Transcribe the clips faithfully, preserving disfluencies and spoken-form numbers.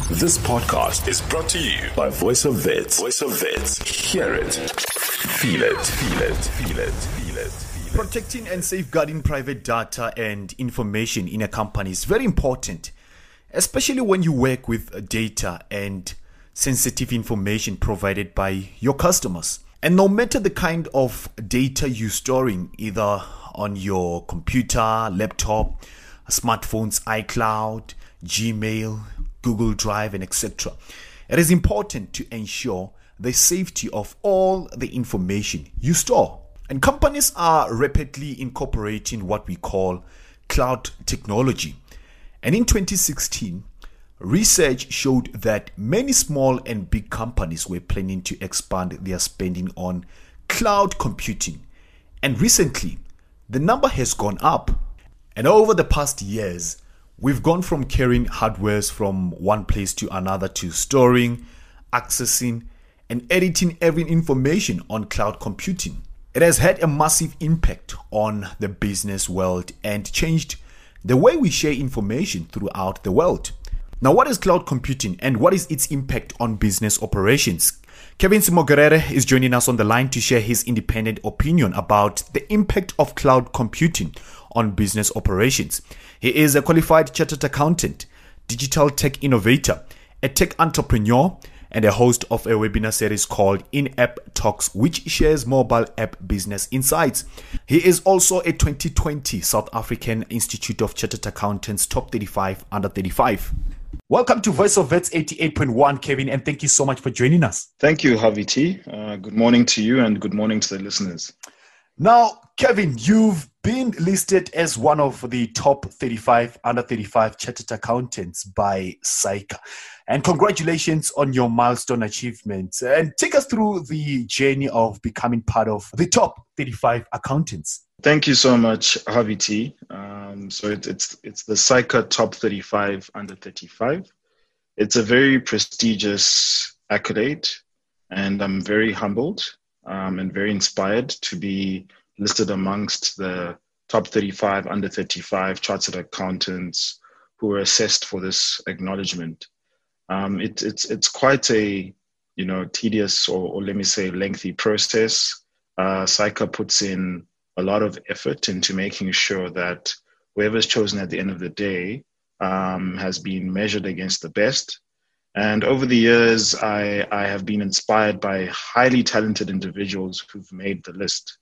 This podcast is brought to you by Voice of Wits. Voice of Wits. Hear it. Feel it. Feel it. Feel it. Feel it. Feel it. Protecting and safeguarding private data and information in a company is very important, especially when you work with data and sensitive information provided by your customers. And no matter the kind of data you're storing, either on your computer, laptop, smartphones, iCloud, Gmail, Google Drive, and et cetera, it is important to ensure the safety of all the information you store. And companies are rapidly incorporating what we call cloud technology. And in twenty sixteen, research showed that many small and big companies were planning to expand their spending on cloud computing. And recently, the number has gone up. And over the past years, we've gone from carrying hardwares from one place to another to storing, accessing, and editing every information on cloud computing. It has had a massive impact on the business world and changed the way we share information throughout the world. Now, what is cloud computing and what is its impact on business operations? Kevin Simogerere is joining us on the line to share his independent opinion about the impact of cloud computing on business operations. He is a qualified chartered accountant, digital tech innovator, a tech entrepreneur, and a host of a webinar series called In-App Talks, which shares mobile app business insights. He is also a twenty twenty South African Institute of Chartered Accountants Top thirty-five Under thirty-five. Welcome to Voice of Vets eighty-eight point one, Kevin, and thank you so much for joining us. Thank you, Harvey T. Uh, good morning to you and good morning to the listeners. Now, Kevin, you've been listed as one of the top thirty-five under thirty-five chartered accountants by SAICA. And congratulations on your milestone achievements. And take us through the journey of becoming part of the top thirty-five accountants. Thank you so much, Harvey T. Um, so it, it's it's the SAICA Top thirty-five Under thirty-five. It's a very prestigious accolade, and I'm very humbled um, and very inspired to be listed amongst the top thirty-five Under thirty-five chartered accountants who were assessed for this acknowledgement. Um, it, it's it's quite a you know tedious or, or let me say lengthy process. Uh, SAICA puts in a lot of effort into making sure that whoever is chosen at the end of the day um, has been measured against the best. And over the years, I, I have been inspired by highly talented individuals who've made the list.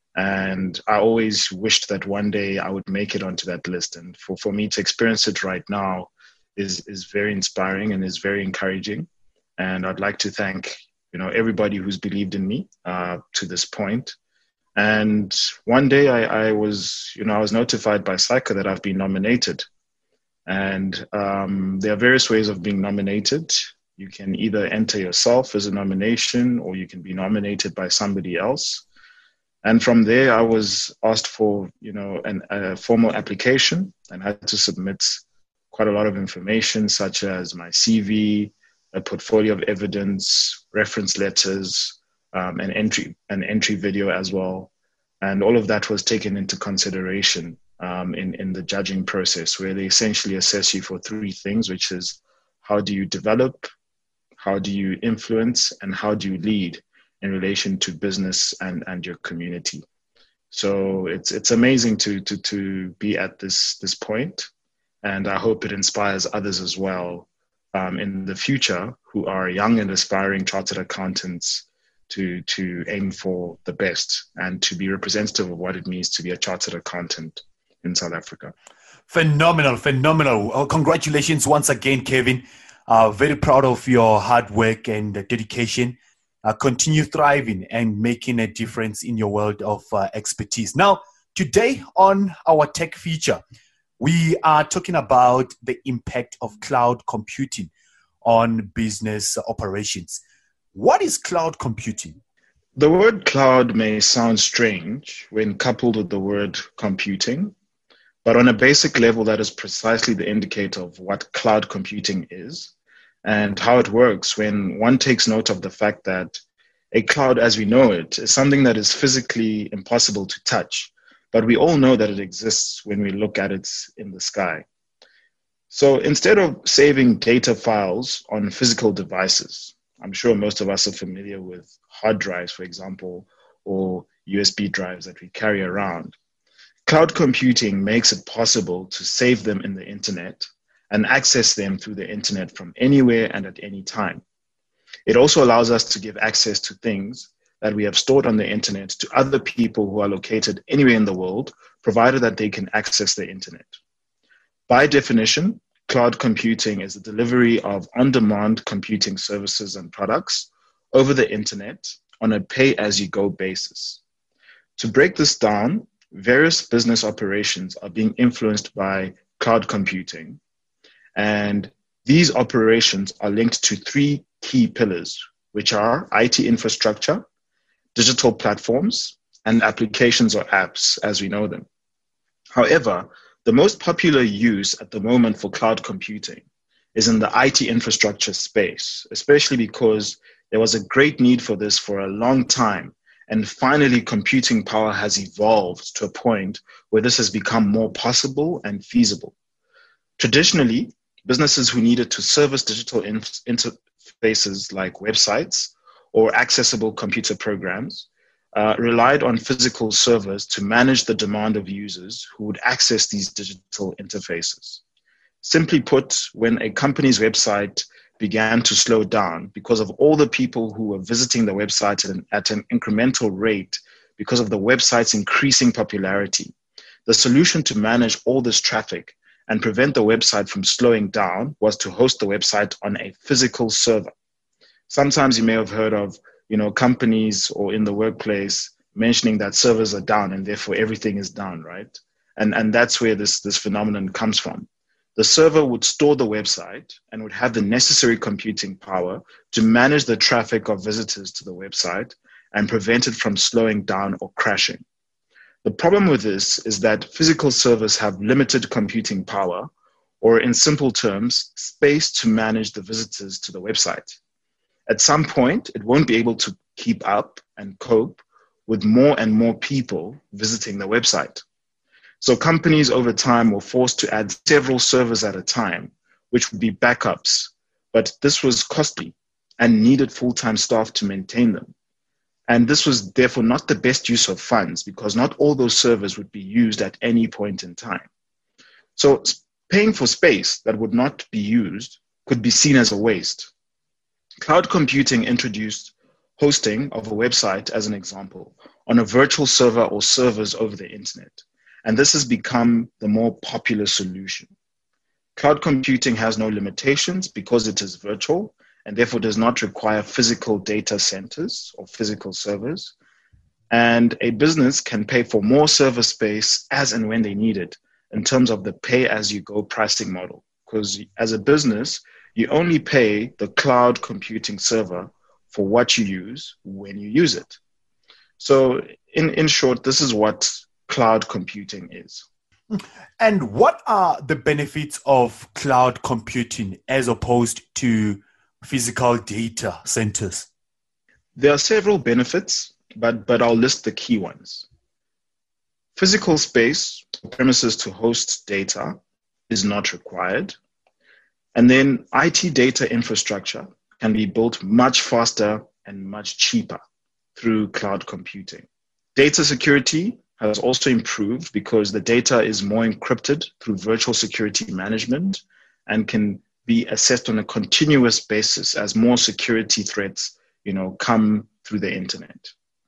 And I always wished that one day I would make it onto that list. And for, for me to experience it right now is, is very inspiring and is very encouraging. And I'd like to thank you know everybody who's believed in me uh, to this point. And one day I, I was, you know, I was notified by SAICA that I've been nominated. And um, there are various ways of being nominated. You can either enter yourself as a nomination, or you can be nominated by somebody else. And from there, I was asked for, you know, an, a formal application, and I had to submit quite a lot of information, such as my C V, a portfolio of evidence, reference letters, Um, an entry an entry video as well. And all of that was taken into consideration um, in, in the judging process, where they essentially assess you for three things, which is how do you develop, how do you influence, and how do you lead in relation to business and, and your community. So it's it's amazing to to to be at this this point, and I hope it inspires others as well um, in the future who are young and aspiring chartered accountants to to aim for the best and to be representative of what it means to be a chartered accountant in South Africa. Phenomenal, phenomenal. Well, congratulations once again, Kevin. Uh, very proud of your hard work and dedication. Uh, continue thriving and making a difference in your world of uh, expertise. Now, today on our tech feature, we are talking about the impact of cloud computing on business operations. What is cloud computing? The word cloud may sound strange when coupled with the word computing, but on a basic level, that is precisely the indicator of what cloud computing is and how it works when one takes note of the fact that a cloud as we know it is something that is physically impossible to touch, but we all know that it exists when we look at it in the sky. So instead of saving data files on physical devices, I'm sure most of us are familiar with hard drives, for example, or U S B drives that we carry around. Cloud computing makes it possible to save them in the internet and access them through the internet from anywhere and at any time. It also allows us to give access to things that we have stored on the internet to other people who are located anywhere in the world, provided that they can access the internet. By definition, cloud computing is the delivery of on-demand computing services and products over the internet on a pay-as-you-go basis. To break this down, various business operations are being influenced by cloud computing, and these operations are linked to three key pillars, which are I T infrastructure, digital platforms, and applications or apps as we know them. However, the most popular use at the moment for cloud computing is in the I T infrastructure space, especially because there was a great need for this for a long time. And finally, computing power has evolved to a point where this has become more possible and feasible. Traditionally, businesses who needed to service digital interfaces like websites or accessible computer programs uh, relied on physical servers to manage the demand of users who would access these digital interfaces. Simply put, when a company's website began to slow down because of all the people who were visiting the website at an, at an incremental rate because of the website's increasing popularity, the solution to manage all this traffic and prevent the website from slowing down was to host the website on a physical server. Sometimes you may have heard of, you know, companies or in the workplace mentioning that servers are down and therefore everything is down, right? And, and that's where this, this phenomenon comes from. The server would store the website and would have the necessary computing power to manage the traffic of visitors to the website and prevent it from slowing down or crashing. The problem with this is that physical servers have limited computing power, or in simple terms, space to manage the visitors to the website. At some point, it won't be able to keep up and cope with more and more people visiting the website. So companies over time were forced to add several servers at a time, which would be backups, but this was costly and needed full-time staff to maintain them. And this was therefore not the best use of funds because not all those servers would be used at any point in time. So paying for space that would not be used could be seen as a waste. Cloud computing introduced hosting of a website as an example on a virtual server or servers over the internet. And this has become the more popular solution. Cloud computing has no limitations because it is virtual and therefore does not require physical data centers or physical servers. And a business can pay for more server space as and when they need it in terms of the pay-as-you-go pricing model. Because as a business, you only pay the cloud computing server for what you use when you use it. So in, in short, this is what cloud computing is. And what are the benefits of cloud computing as opposed to physical data centers? There are several benefits, but, but I'll list the key ones. Physical space, premises to host data, is not required. And then I T data infrastructure can be built much faster and much cheaper through cloud computing. Data security has also improved because the data is more encrypted through virtual security management and can be assessed on a continuous basis as more security threats, you know, come through the internet.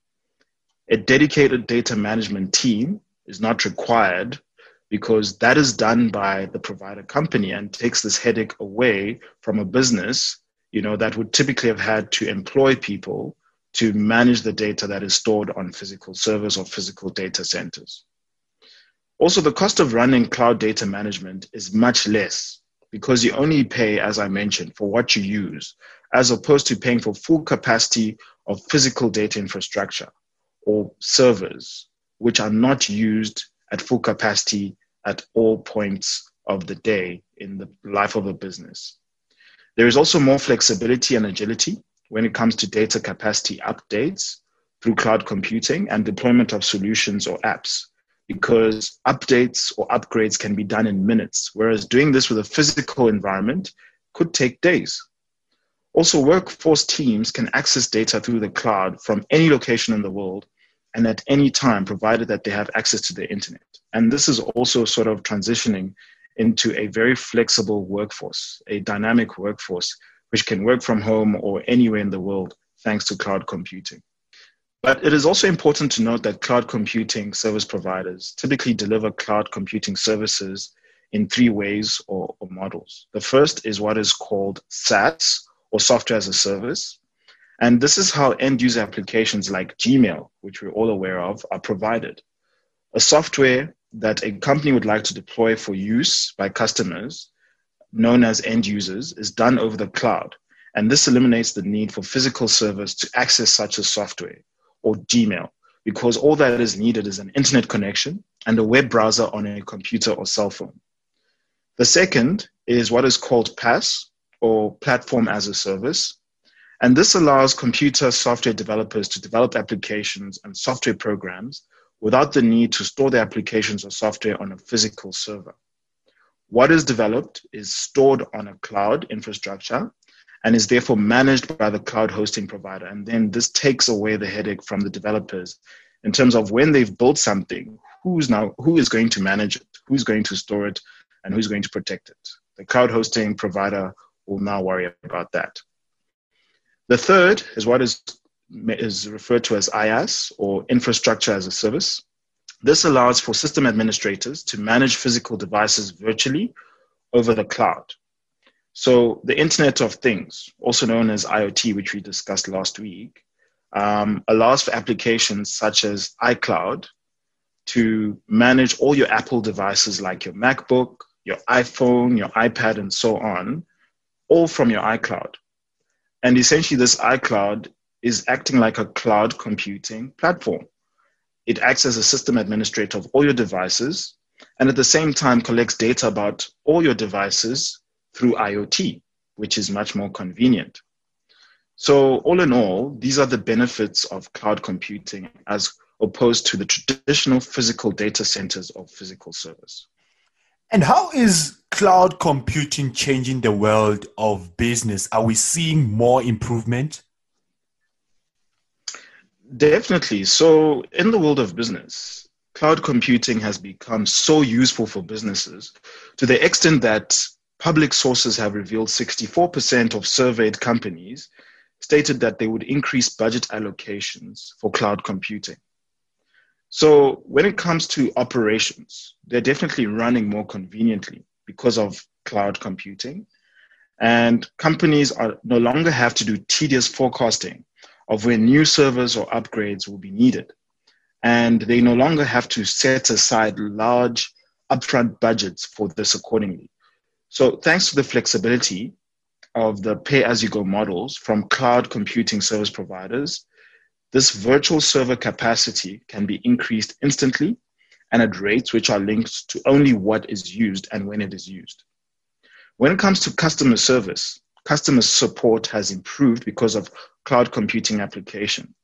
A dedicated data management team is not required because that is done by the provider company and takes this headache away from a business, you know, that would typically have had to employ people to manage the data that is stored on physical servers or physical data centers. Also, the cost of running cloud data management is much less because you only pay, as I mentioned, for what you use, as opposed to paying for full capacity of physical data infrastructure or servers, which are not used at full capacity at all points of the day in the life of a business. There is also more flexibility and agility when it comes to data capacity updates through cloud computing and deployment of solutions or apps, because updates or upgrades can be done in minutes, whereas doing this with a physical environment could take days. Also, workforce teams can access data through the cloud from any location in the world and at any time, provided that they have access to the internet. And this is also sort of transitioning into a very flexible workforce, a dynamic workforce, which can work from home or anywhere in the world thanks to cloud computing. But it is also important to note that cloud computing service providers typically deliver cloud computing services in three ways or, or models. The first is what is called SaaS, or software as a service. And this is how end user applications like Gmail, which we're all aware of, are provided. A software that a company would like to deploy for use by customers, known as end users, is done over the cloud. And this eliminates the need for physical servers to access such a software or Gmail, because all that is needed is an internet connection and a web browser on a computer or cell phone. The second is what is called PaaS, or platform as a service. And this allows computer software developers to develop applications and software programs without the need to store the applications or software on a physical server. What is developed is stored on a cloud infrastructure and is therefore managed by the cloud hosting provider. And then this takes away the headache from the developers in terms of when they've built something, who's now, who is going to manage it, who's going to store it, and who's going to protect it. The cloud hosting provider will now worry about that. The third is what is, is referred to as IaaS, or infrastructure as a service. This allows for system administrators to manage physical devices virtually over the cloud. So the Internet of Things, also known as IoT, which we discussed last week, um, allows for applications such as iCloud to manage all your Apple devices like your MacBook, your iPhone, your iPad, and so on, all from your iCloud. And essentially this iCloud is acting like a cloud computing platform. It acts as a system administrator of all your devices, and at the same time collects data about all your devices through IoT, which is much more convenient. So all in all, these are the benefits of cloud computing as opposed to the traditional physical data centers of physical servers. And how is cloud computing changing the world of business? Are we seeing more improvement? Definitely. So in the world of business, cloud computing has become so useful for businesses to the extent that public sources have revealed sixty-four percent of surveyed companies stated that they would increase budget allocations for cloud computing. So when it comes to operations, they're definitely running more conveniently because of cloud computing. And companies are no longer have to do tedious forecasting of when new servers or upgrades will be needed. And they no longer have to set aside large upfront budgets for this accordingly. So thanks to the flexibility of the pay-as-you-go models from cloud computing service providers, this virtual server capacity can be increased instantly and at rates which are linked to only what is used and when it is used. When it comes to customer service, customer support has improved because of cloud computing application.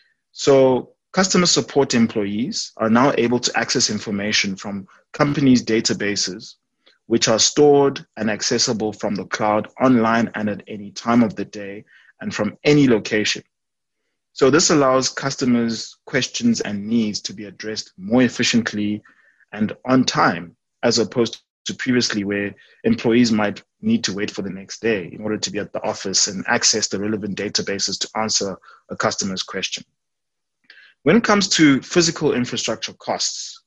So customer support employees are now able to access information from companies' databases, which are stored and accessible from the cloud online and at any time of the day and from any location. So this allows customers' questions and needs to be addressed more efficiently and on time, as opposed to previously where employees might need to wait for the next day in order to be at the office and access the relevant databases to answer a customer's question. When it comes to physical infrastructure costs,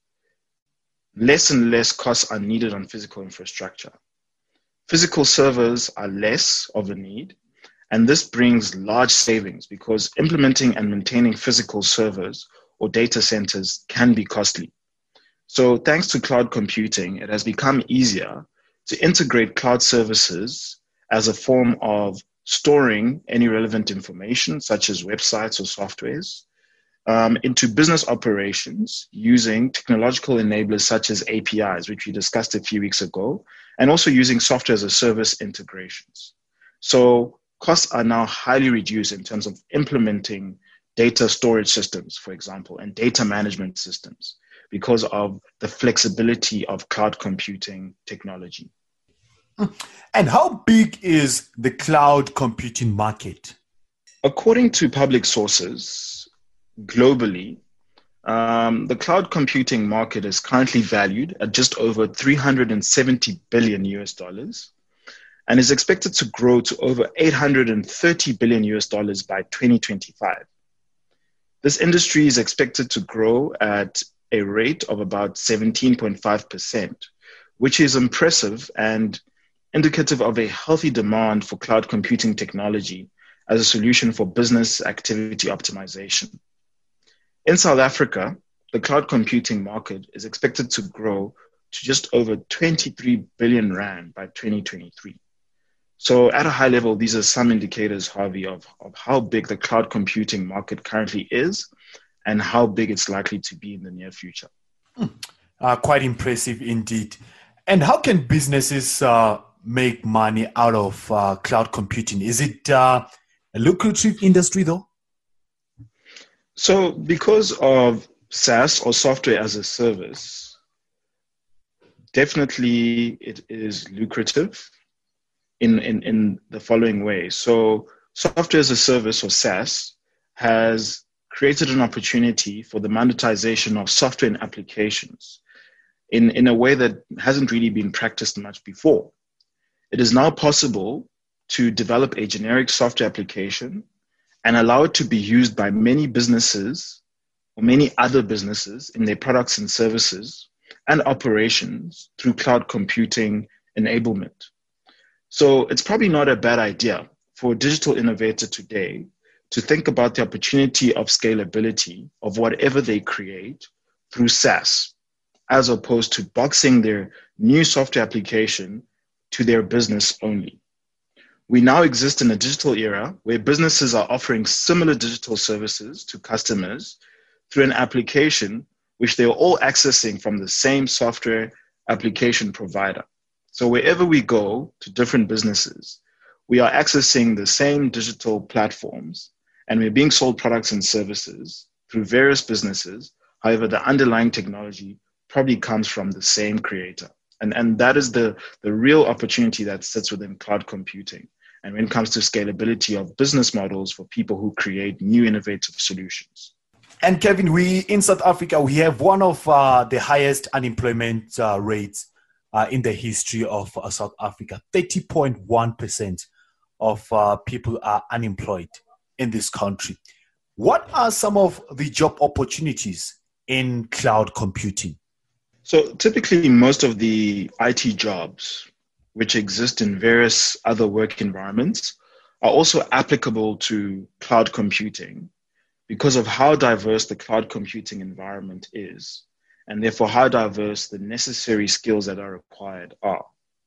less and less costs are needed on physical infrastructure. Physical servers are less of a need, and this brings large savings because implementing and maintaining physical servers or data centers can be costly. So thanks to cloud computing, it has become easier to integrate cloud services as a form of storing any relevant information, such as websites or softwares, um, into business operations using technological enablers such as A P Is, which we discussed a few weeks ago, and also using software as a service integrations. So costs are now highly reduced in terms of implementing data storage systems, for example, and data management systems, because of the flexibility of cloud computing technology. And how big is the cloud computing market? According to public sources, globally, um, the cloud computing market is currently valued at just over three hundred seventy billion U S dollars and is expected to grow to over eight hundred thirty billion U S dollars by twenty twenty-five. This industry is expected to grow at a rate of about seventeen point five percent, which is impressive and indicative of a healthy demand for cloud computing technology as a solution for business activity optimization. In South Africa, the cloud computing market is expected to grow to just over twenty-three billion rand by twenty twenty-three. So at a high level, these are some indicators, Harvey, of, of how big the cloud computing market currently is and how big it's likely to be in the near future. Hmm. Uh, quite impressive indeed. And how can businesses uh, make money out of uh, cloud computing? Is it uh, a lucrative industry though? So because of SaaS or software as a service, definitely it is lucrative in, in, in the following way. So software as a service or SaaS has created an opportunity for the monetization of software and applications in, in a way that hasn't really been practiced much before. It is now possible to develop a generic software application and allow it to be used by many businesses or many other businesses in their products and services and operations through cloud computing enablement. So it's probably not a bad idea for a digital innovator today to think about the opportunity of scalability of whatever they create through SaaS, as opposed to boxing their new software application to their business only. We now exist in a digital era where businesses are offering similar digital services to customers through an application which they are all accessing from the same software application provider. So wherever we go to different businesses, we are accessing the same digital platforms and we're being sold products and services through various businesses. However, the underlying technology probably comes from the same creator. And, and that is the, the real opportunity that sits within cloud computing. And when it comes to scalability of business models for people who create new innovative solutions. And Kevin, we in South Africa, we have one of uh, the highest unemployment uh, rates uh, in the history of uh, South Africa. thirty point one percent of uh, people are unemployed in this country. What are some of the job opportunities in cloud computing? So typically most of the I T jobs which exist in various other work environments are also applicable to cloud computing because of how diverse the cloud computing environment is, and therefore how diverse the necessary skills that are required are.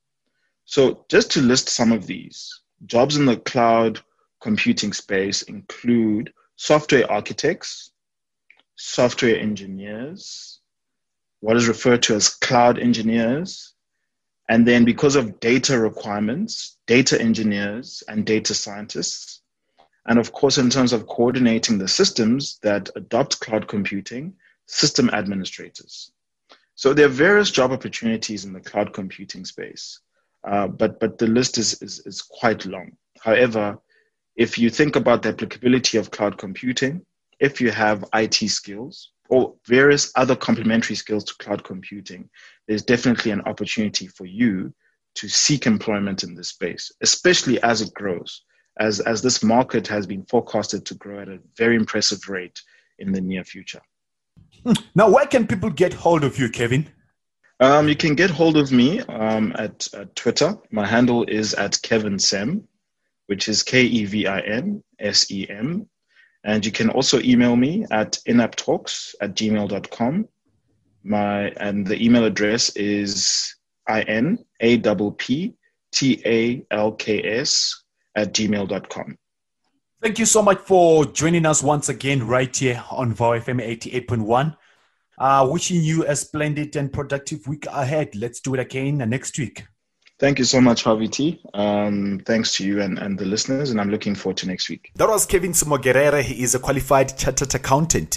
So just to list some of these, jobs in the cloud computing space include software architects, software engineers, what is referred to as cloud engineers, and then because of data requirements, data engineers and data scientists. And of course, in terms of coordinating the systems that adopt cloud computing, system administrators. So there are various job opportunities in the cloud computing space, uh, but, but the list is, is, is quite long. However, if you think about the applicability of cloud computing, if you have I T skills, or various other complementary skills to cloud computing, there's definitely an opportunity for you to seek employment in this space, especially as it grows, as, as this market has been forecasted to grow at a very impressive rate in the near future. Now, where can people get hold of you, Kevin? Um, you can get hold of me um, at, at Twitter. My handle is at Kevin Sem, which is K E V I N S E M. And you can also email me at inaptalks at gmail dot com. My, and the email address is I N A P P T A L K S at gmail dot com. Thank you so much for joining us once again right here on V O W F M eighty-eight point one. Uh, wishing you a splendid and productive week ahead. Let's do it again next week. Thank you so much, Harvey T. Um, thanks to you and, and the listeners, and I'm looking forward to next week. That was Kevin Sumogerere. He is a qualified chartered accountant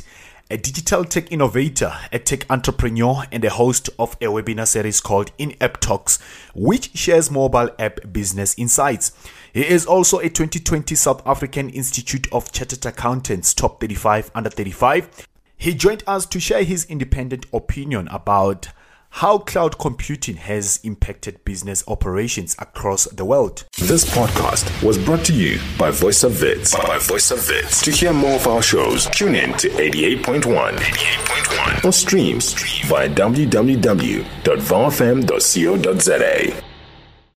a digital tech innovator, a tech entrepreneur, and a host of a webinar series called In-App Talks, which shares mobile app business insights. He is also a twenty twenty South African Institute of Chartered Accountants Top thirty-five Under thirty-five. He joined us to share his independent opinion about how cloud computing has impacted business operations across the world. This podcast was brought to you by Voice of Wits. By Voice of Wits. To hear more of our shows, tune in to eighty-eight point one, eighty-eight point one or stream via w w w dot v o f m dot co dot z a.